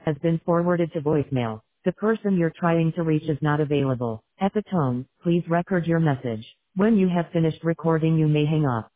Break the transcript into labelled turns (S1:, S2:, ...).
S1: has been forwarded to voicemail. The person you're trying to reach is not available. At the tone, please record your message. When you have finished recording, you may hang up.